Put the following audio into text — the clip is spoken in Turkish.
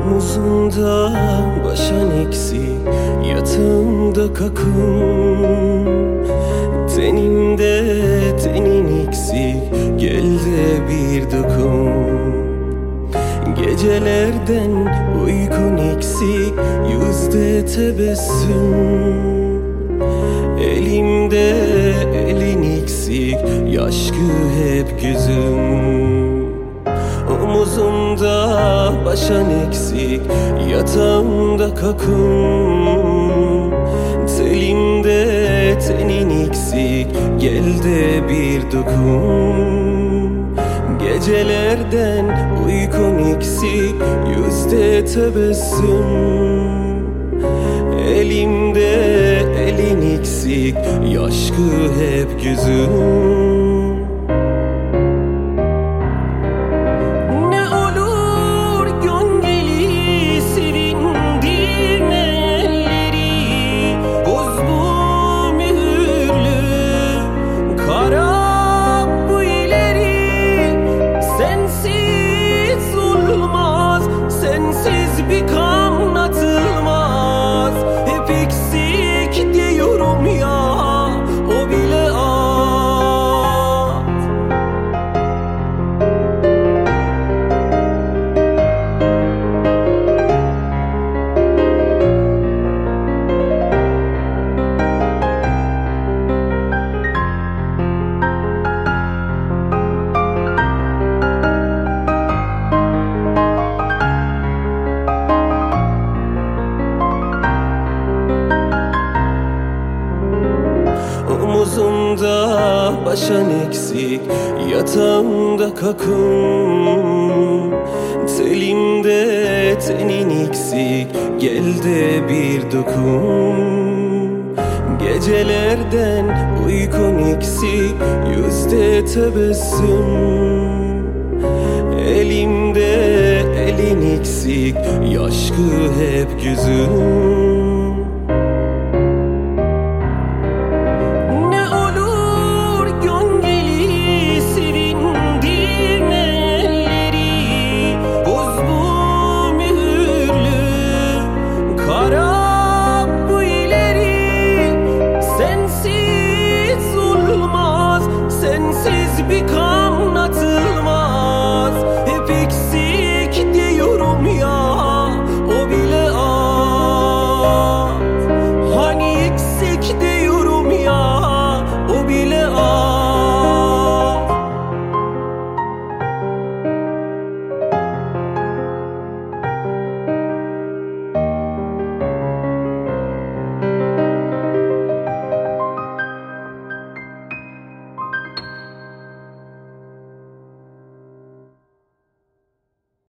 Omuzunda başan eksik, yatağımda kakım. Tenimde tenin eksik, gel de bir dokun. Gecelerden uykun eksik, yüzde tebessüm. Elimde elin eksik, yaşkı hep gözüm. Omuzumda başan eksik, yatağımda kakım. Telimde tenin eksik, gel de bir dokun. Gecelerden uykun eksik, yüzde tebessüm. Elimde elin eksik, yaşkı hep gözüm. Omuzumda başan eksik, yatağımda kakım. Telimde tenin eksik, gel de bir dokun. Gecelerden uykun eksik, yüzde tebessüm. Elimde elin eksik, yaşkı hep gözüm.